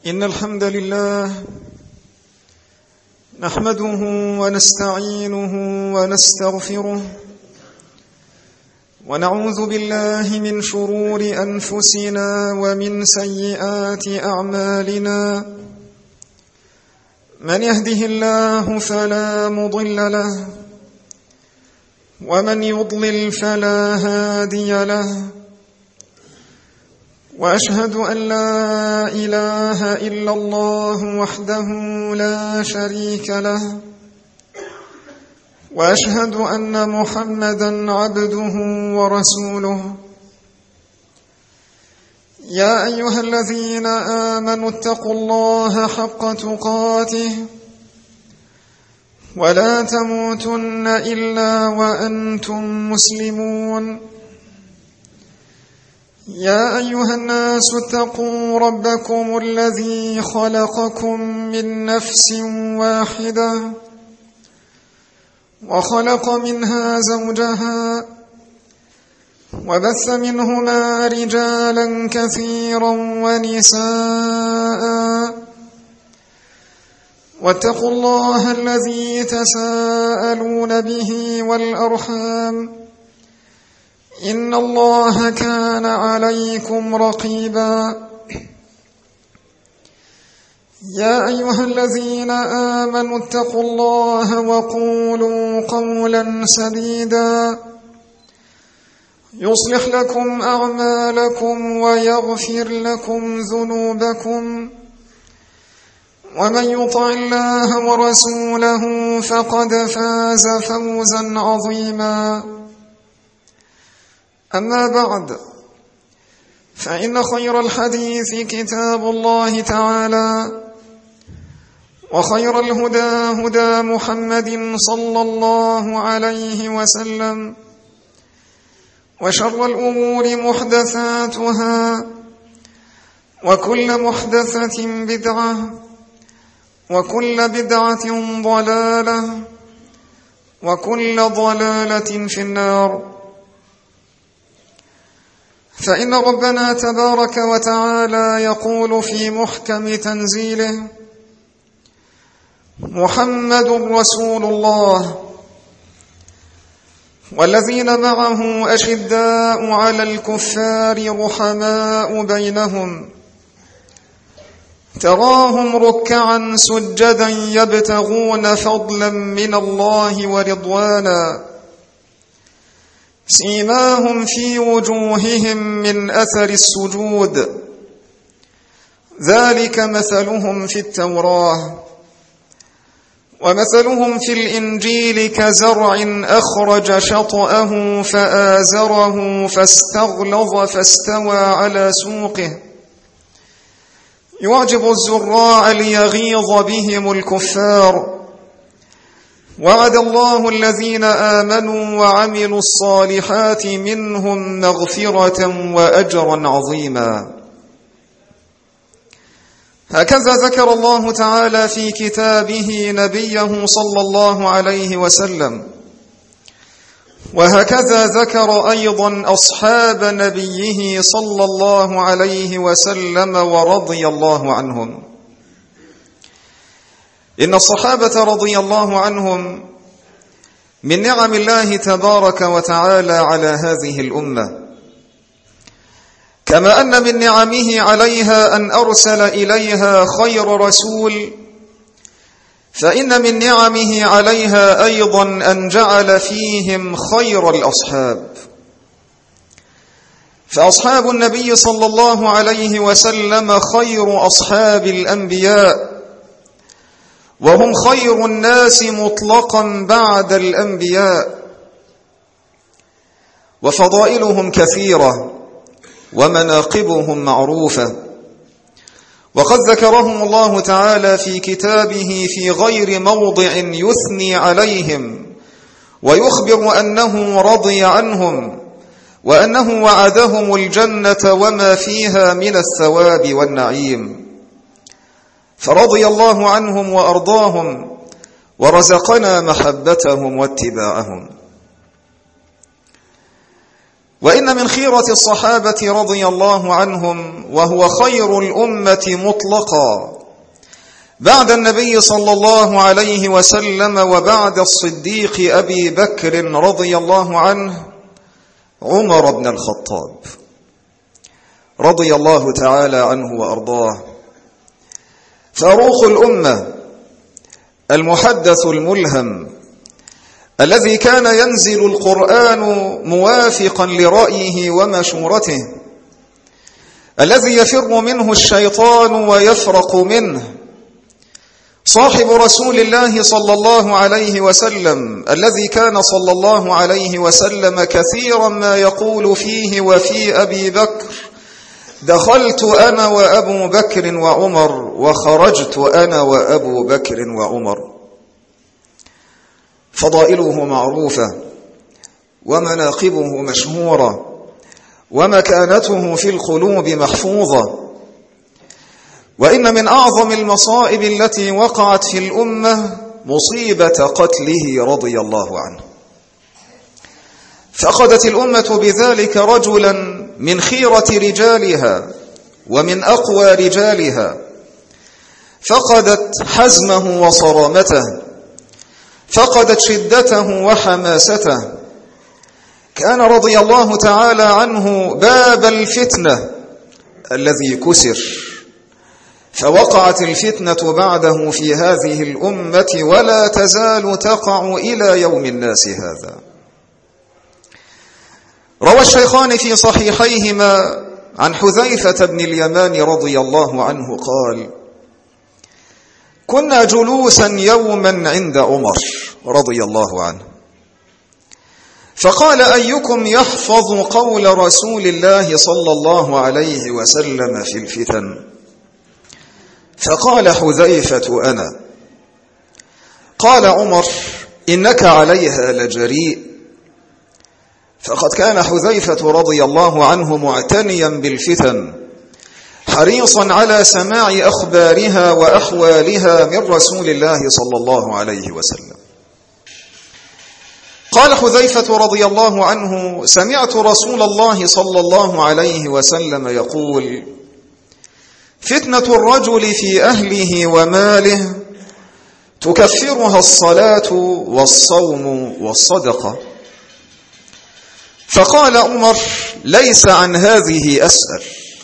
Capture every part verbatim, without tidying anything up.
إن الحمد لله نحمده ونستعينه ونستغفره ونعوذ بالله من شرور أنفسنا ومن سيئات أعمالنا. من يهده الله فلا مضل له ومن يضلل فلا هادي له، وأشهد أن لا إله إلا الله وحده لا شريك له، وأشهد أن محمدًا عبده ورسوله. يا أيها الذين آمنوا اتقوا الله حق تقاته ولا تموتن إلا وأنتم مسلمون. يا أيها الناس اتقوا ربكم الذي خلقكم من نفس واحدة وخلق منها زوجها وبث منهما رجالا كثيرا ونساء، واتقوا الله الذي تساءلون به والأرحام، إن الله كان عليكم رقيبا. يا أيها الذين آمنوا اتقوا الله وقولوا قولا سديدا يصلح لكم أعمالكم ويغفر لكم ذنوبكم، ومن يطع الله ورسوله فقد فاز فوزا عظيما. أما بعد، فإن خير الحديث كتاب الله تعالى، وخير الهدى هدى محمد صلى الله عليه وسلم، وشر الأمور محدثاتها، وكل محدثة بدعة، وكل بدعة ضلالة، وكل ضلالة في النار. فإن ربنا تبارك وتعالى يقول في محكم تنزيله: محمد رسول الله والذين معه أشداء على الكفار رحماء بينهم، تراهم ركعا سجدا يبتغون فضلا من الله ورضوانا، سيماهم في وجوههم من أثر السجود، ذلك مثلهم في التوراة ومثلهم في الإنجيل كزرع أخرج شطأه فآزره فاستغلظ فاستوى على سوقه يعجب الزراع ليغيظ بهم الكفار. وعد الله الذين آمنوا وعملوا الصالحات منهم مغفرة وأجرا عظيما. هكذا ذكر الله تعالى في كتابه نبيه صلى الله عليه وسلم، وهكذا ذكر أيضا أصحاب نبيه صلى الله عليه وسلم ورضي الله عنهم. إن الصحابة رضي الله عنهم من نعم الله تبارك وتعالى على هذه الأمة، كما أن من نعمه عليها أن أرسل إليها خير رسول، فإن من نعمه عليها أيضا أن جعل فيهم خير الأصحاب. فأصحاب النبي صلى الله عليه وسلم خير أصحاب الأنبياء، وهم خير الناس مطلقا بعد الأنبياء، وفضائلهم كثيرة ومناقبهم معروفة، وقد ذكرهم الله تعالى في كتابه في غير موضع يثني عليهم ويخبر أنه رضي عنهم، وأنه وعدهم الجنة وما فيها من الثواب والنعيم. فرضي الله عنهم وأرضاهم ورزقنا محبتهم واتباعهم. وإن من خيرة الصحابة رضي الله عنهم وهو خير الأمة مطلقا بعد النبي صلى الله عليه وسلم وبعد الصديق أبي بكر رضي الله عنه عمر بن الخطاب رضي الله تعالى عنه وأرضاه، فاروق الأمة المحدث الملهم الذي كان ينزل القرآن موافقا لرأيه ومشورته، الذي يفر منه الشيطان ويفرق منه، صاحب رسول الله صلى الله عليه وسلم الذي كان صلى الله عليه وسلم كثيرا ما يقول فيه وفي أبي بكر: دخلت أنا وأبو بكر وعمر وخرجت أنا وأبو بكر وعمر. فضائله معروفة ومناقبه مشهورة ومكانته في القلوب محفوظة. وإن من أعظم المصائب التي وقعت في الأمة مصيبة قتله رضي الله عنه، فقدت الأمة بذلك رجلا من خيرة رجالها ومن أقوى رجالها، فقدت حزمه وصرامته، فقدت شدته وحماسته. كان رضي الله تعالى عنه باب الفتنة الذي كسر، فوقعت الفتنة بعده في هذه الأمة ولا تزال تقع إلى يوم الناس هذا. روى الشيخان في صحيحيهما عن حذيفة بن اليمان رضي الله عنه قال: كنا جلوسا يوما عند عمر رضي الله عنه، فقال: أيكم يحفظ قول رسول الله صلى الله عليه وسلم في الفتن؟ فقال حذيفة: أنا. قال عمر: إنك عليها لجريء. فقد كان حذيفة رضي الله عنه معتنيا بالفتن، حريصا على سماع أخبارها وأحوالها من رسول الله صلى الله عليه وسلم. قال حذيفة رضي الله عنه: سمعت رسول الله صلى الله عليه وسلم يقول: فتنة الرجل في أهله وماله تكفرها الصلاة والصوم والصدقة. فقال عمر: ليس عن هذه أسأل،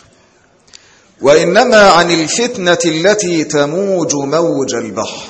وإنما عن الفتنة التي تموج موج البحر.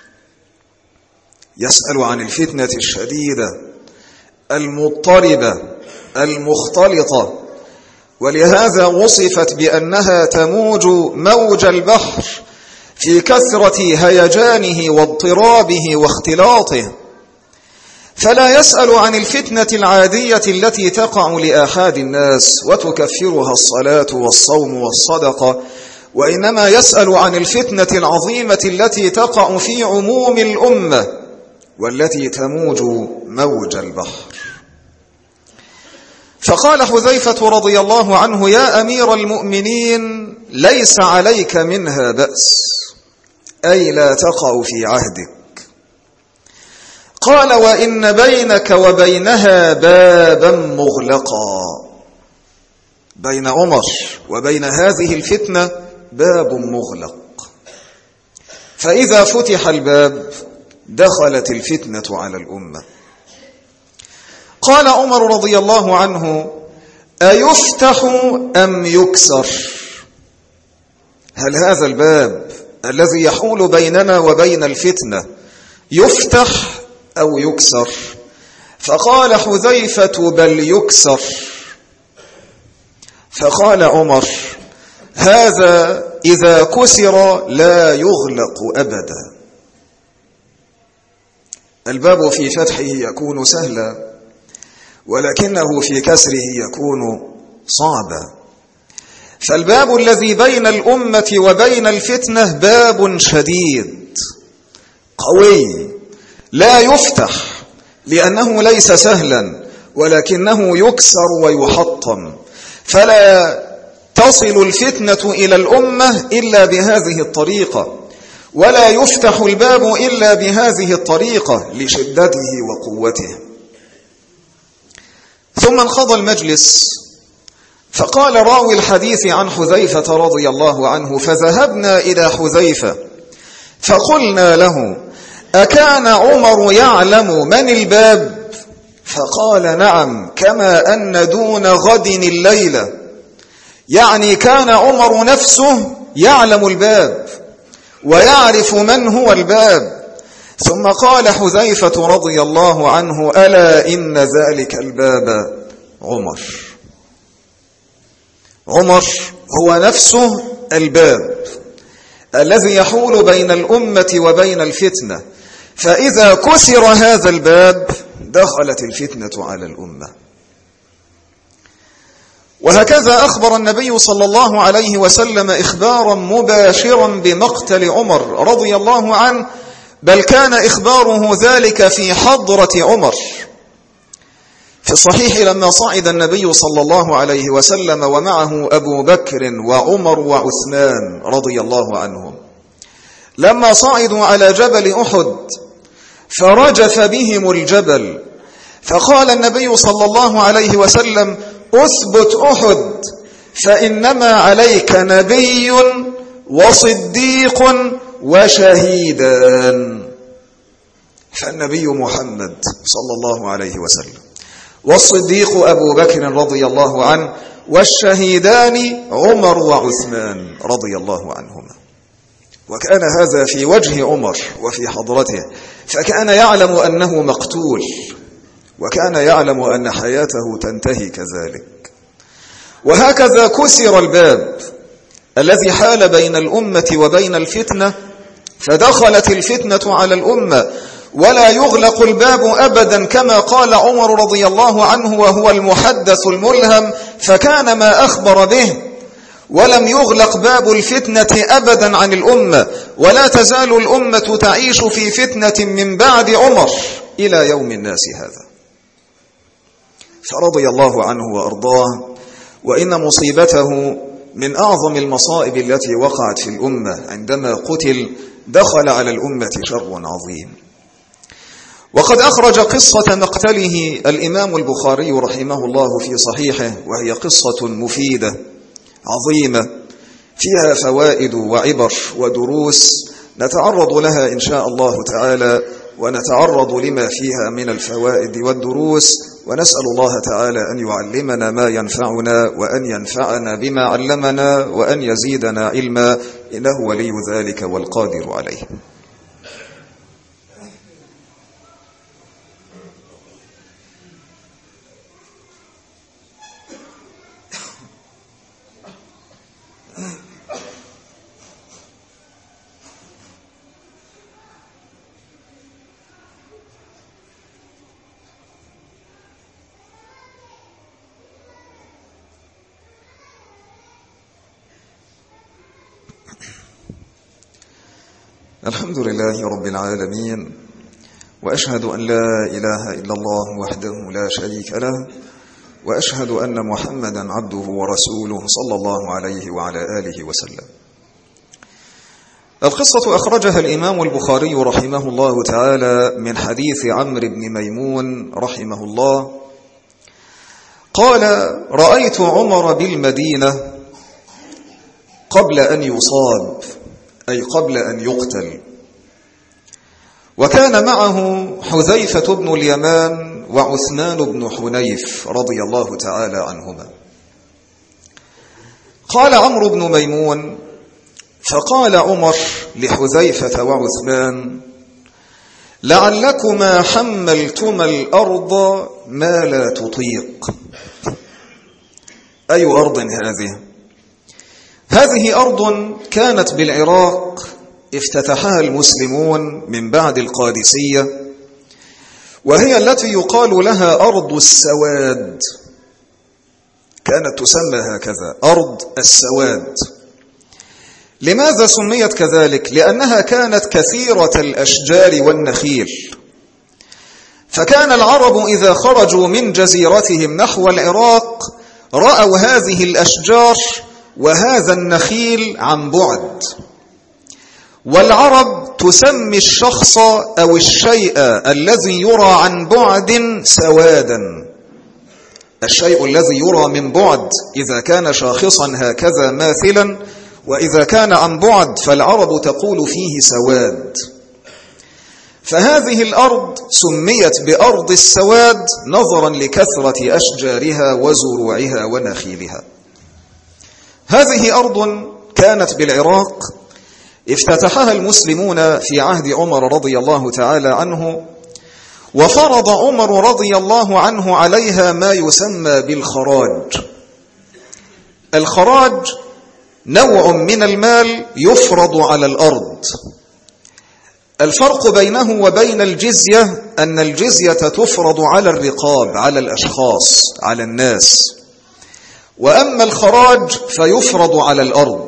يسأل عن الفتنة الشديدة المضطربة المختلطة، ولهذا وصفت بأنها تموج موج البحر في كثرة هيجانه واضطرابه واختلاطه. فلا يسأل عن الفتنة العادية التي تقع لآحاد الناس وتكفرها الصلاة والصوم والصدقة، وإنما يسأل عن الفتنة العظيمة التي تقع في عموم الأمة والتي تموج موج البحر. فقال حذيفة رضي الله عنه: يا أمير المؤمنين، ليس عليك منها بأس، أي لا تقع في عهدك. قال: وإن بينك وبينها بابا مغلقا. بين عمر وبين هذه الفتنة باب مغلق، فإذا فتح الباب دخلت الفتنة على الأمة. قال عمر رضي الله عنه: أيفتح أم يكسر؟ هل هذا الباب الذي يحول بيننا وبين الفتنة يفتح أو يكسر؟ فقال حذيفة: بل يكسر. فقال عمر: هذا إذا كسر لا يغلق أبدا. الباب في فتحه يكون سهلا، ولكنه في كسره يكون صعبا. فالباب الذي بين الأمة وبين الفتنة باب شديد قوي لا يفتح، لأنه ليس سهلا، ولكنه يكسر ويحطم. فلا تصل الفتنة إلى الأمة إلا بهذه الطريقة، ولا يفتح الباب إلا بهذه الطريقة لشدته وقوته. ثم انقضى المجلس، فقال راوي الحديث عن حذيفة رضي الله عنه: فذهبنا إلى حذيفة فقلنا له: أكان عمر يعلم من الباب؟ فقال: نعم، كما أن دون غد الليلة، يعني كان عمر نفسه يعلم الباب ويعرف من هو الباب. ثم قال حذيفة رضي الله عنه: ألا إن ذلك الباب عمر. عمر هو نفسه الباب الذي يحول بين الأمة وبين الفتنة، فإذا كسر هذا الباب دخلت الفتنة على الأمة. وهكذا أخبر النبي صلى الله عليه وسلم إخبارا مباشرا بمقتل عمر رضي الله عنه، بل كان إخباره ذلك في حضرة عمر. في الصحيح لما صعد النبي صلى الله عليه وسلم ومعه أبو بكر وعمر وعثمان رضي الله عنهم، لما صعدوا على جبل أحد فرجف بهم الجبل، فقال النبي صلى الله عليه وسلم: أثبت أحد فإنما عليك نبي وصديق وشهيدان. فالنبي محمد صلى الله عليه وسلم، والصديق أبو بكر رضي الله عنه، والشهيدان عمر وعثمان رضي الله عنهما. وكان هذا في وجه عمر وفي حضرته، فكان يعلم أنه مقتول، وكان يعلم أن حياته تنتهي كذلك. وهكذا كسر الباب الذي حال بين الأمة وبين الفتنة، فدخلت الفتنة على الأمة، ولا يغلق الباب أبدا كما قال عمر رضي الله عنه وهو المحدث الملهم، فكان ما أخبر به، ولم يغلق باب الفتنة أبدا عن الأمة، ولا تزال الأمة تعيش في فتنة من بعد عمر إلى يوم الناس هذا. فرضي الله عنه وأرضاه، وإن مصيبته من أعظم المصائب التي وقعت في الأمة. عندما قتل دخل على الأمة شر عظيم. وقد أخرج قصة مقتله الإمام البخاري رحمه الله في صحيحه، وهي قصة مفيدة عظيمة فيها فوائد وعبر ودروس نتعرض لها إن شاء الله تعالى، ونتعرض لما فيها من الفوائد والدروس، ونسأل الله تعالى أن يعلمنا ما ينفعنا، وأن ينفعنا بما علمنا، وأن يزيدنا علما، إنه ولي ذلك والقادر عليه. الحمد لله رب العالمين، وأشهد أن لا إله إلا الله وحده لا شريك له، وأشهد أن محمدا عبده ورسوله صلى الله عليه وعلى آله وسلم. القصة أخرجها الإمام البخاري رحمه الله تعالى من حديث عمرو بن ميمون رحمه الله قال: رأيت عمر بالمدينة قبل أن يصاب، أي قبل أن يقتل، وكان معه حذيفة بن اليمان وعثمان بن حنيف رضي الله تعالى عنهما. قال عمرو بن ميمون: فقال عمر لحذيفة وعثمان: لعلكما حملتما الأرض ما لا تطيق. أي أرض هذه؟ هذه أرض كانت بالعراق افتتحها المسلمون من بعد القادسية، وهي التي يقال لها أرض السواد، كانت تسمى هكذا أرض السواد. لماذا سميت كذلك؟ لأنها كانت كثيرة الأشجار والنخيل، فكان العرب إذا خرجوا من جزيرتهم نحو العراق رأوا هذه الأشجار وهذا النخيل عن بعد. والعرب تسمي الشخص أو الشيء الذي يرى عن بعد سوادا، الشيء الذي يرى من بعد إذا كان شاخصا هكذا ماثلا، وإذا كان عن بعد فالعرب تقول فيه سواد. فهذه الأرض سميت بأرض السواد نظرا لكثرة أشجارها وزروعها ونخيلها. هذه أرض كانت بالعراق، افتتحها المسلمون في عهد عمر رضي الله تعالى عنه، وفرض عمر رضي الله عنه عليها ما يسمى بالخراج. الخراج نوع من المال يفرض على الأرض. الفرق بينه وبين الجزية أن الجزية تفرض على الرقاب، على الأشخاص، على الناس، وأما الخراج فيفرض على الأرض.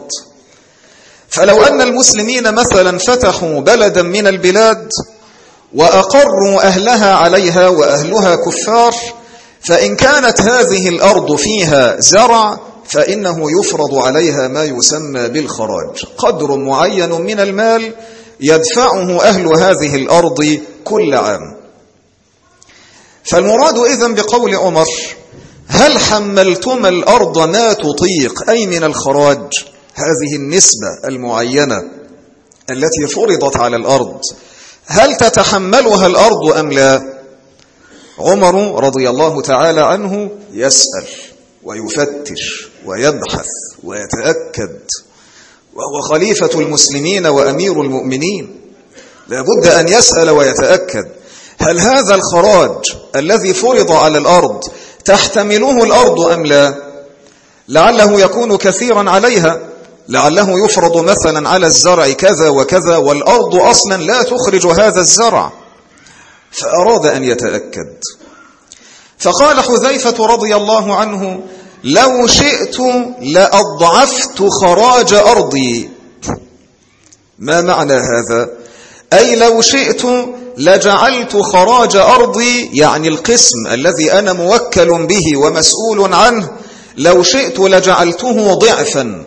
فلو أن المسلمين مثلا فتحوا بلدا من البلاد وأقروا أهلها عليها وأهلها كفار، فإن كانت هذه الأرض فيها زرع فإنه يفرض عليها ما يسمى بالخراج، قدر معين من المال يدفعه أهل هذه الأرض كل عام. فالمراد إذن بقول عمر: هل حملتم الأرض ما تطيق، أي من الخراج، هذه النسبة المعينة التي فرضت على الأرض، هل تتحملها الأرض أم لا؟ عمر رضي الله تعالى عنه يسأل ويفتش ويبحث ويتأكد، وهو خليفة المسلمين وأمير المؤمنين، لابد أن يسأل ويتأكد هل هذا الخراج الذي فرض على الأرض تحتمله الأرض أم لا؟ لعله يكون كثيرا عليها، لعله يفرض مثلا على الزرع كذا وكذا، والأرض أصلا لا تخرج هذا الزرع، فأراد أن يتأكد. فقال حذيفة رضي الله عنه: لو شئت لأضعفت خراج أرضي. ما معنى هذا؟ أي لو شئت لجعلت خراج أرضي، يعني القسم الذي أنا موكل به ومسؤول عنه، لو شئت لجعلته ضعفا.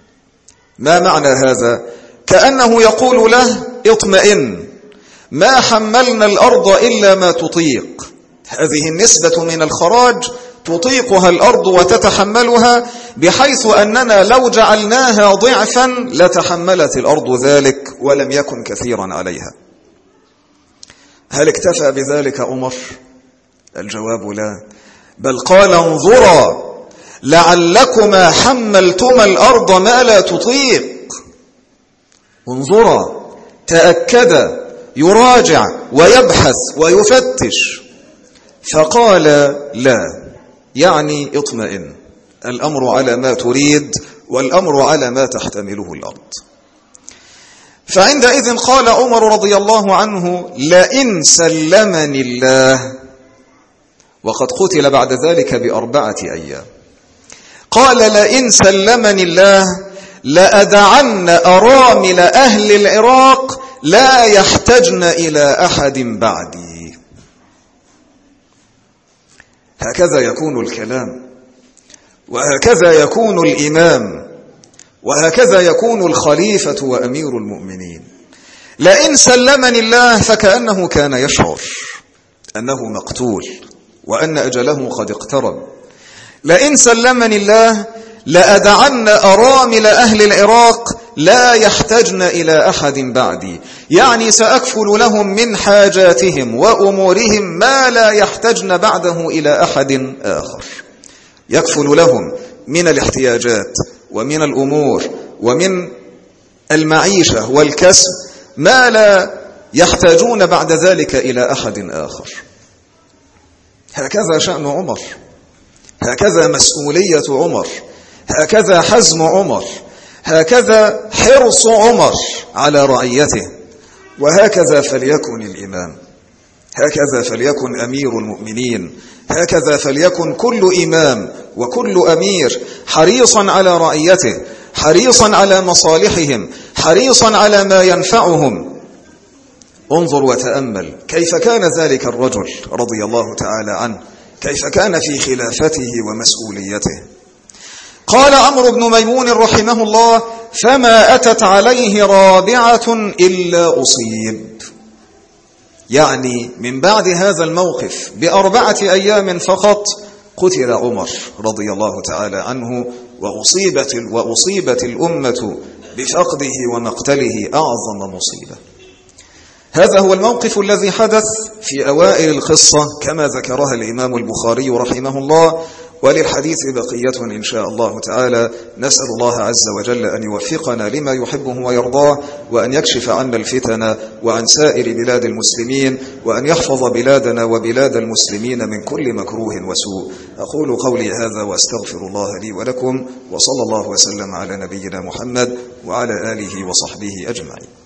ما معنى هذا؟ كأنه يقول له: اطمئن، ما حملنا الأرض إلا ما تطيق، هذه النسبة من الخراج تطيقها الأرض وتتحملها، بحيث أننا لو جعلناها ضعفا لتحملت الأرض ذلك ولم يكن كثيرا عليها. هل اكتفى بذلك عمر؟ الجواب لا، بل قال: انظرا لعلكما حملتما الأرض ما لا تطيق. انظرا، تأكد، يراجع ويبحث ويفتش. فقال: لا، يعني اطمئن، الأمر على ما تريد والأمر على ما تحتمله الأرض. فعندئذ قال عمر رضي الله عنه: لئن سلمني الله، وقد قتل بعد ذلك بأربعة أيام، قال: لئن سلمني الله لأدعن أرامل أهل العراق لا يحتجن إلى أحد بعدي. هكذا يكون الكلام، وهكذا يكون الإمام، وهكذا يكون الخليفة وأمير المؤمنين. لئن سلمني الله، فكأنه كان يشعر أنه مقتول وأن أجله قد اقترب. لئن سلمني الله لأدعن أرامل أهل العراق لا يحتجن إلى أحد بعدي، يعني سأكفل لهم من حاجاتهم وأمورهم ما لا يحتجن بعده إلى أحد آخر. يكفل لهم من الاحتياجات ومن الأمور ومن المعيشة والكسب ما لا يحتاجون بعد ذلك إلى أحد آخر. هكذا شأن عمر، هكذا مسؤولية عمر، هكذا حزم عمر، هكذا حرص عمر على رعيته، وهكذا فليكن الإمام، هكذا فليكن أمير المؤمنين، هكذا فليكن كل إمام وكل أمير حريصا على رعيته، حريصا على مصالحهم، حريصا على ما ينفعهم. انظر وتأمل كيف كان ذلك الرجل رضي الله تعالى عنه، كيف كان في خلافته ومسؤوليته. قال عمرو بن ميمون رحمه الله: فما أتت عليه رابعة إلا أصيب. يعني من بعد هذا الموقف بأربعة أيام فقط قتل عمر رضي الله تعالى عنه وأصيبت, وأصيبت الأمة بفقده ومقتله أعظم مصيبة. هذا هو الموقف الذي حدث في أوائل القصة كما ذكرها الإمام البخاري رحمه الله، وللحديث بقية إن شاء الله تعالى. نسأل الله عز وجل أن يوفقنا لما يحبه ويرضاه، وأن يكشف عنا الفتن وعن سائر بلاد المسلمين، وأن يحفظ بلادنا وبلاد المسلمين من كل مكروه وسوء. أقول قولي هذا وأستغفر الله لي ولكم، وصلى الله وسلم على نبينا محمد وعلى آله وصحبه أجمعين.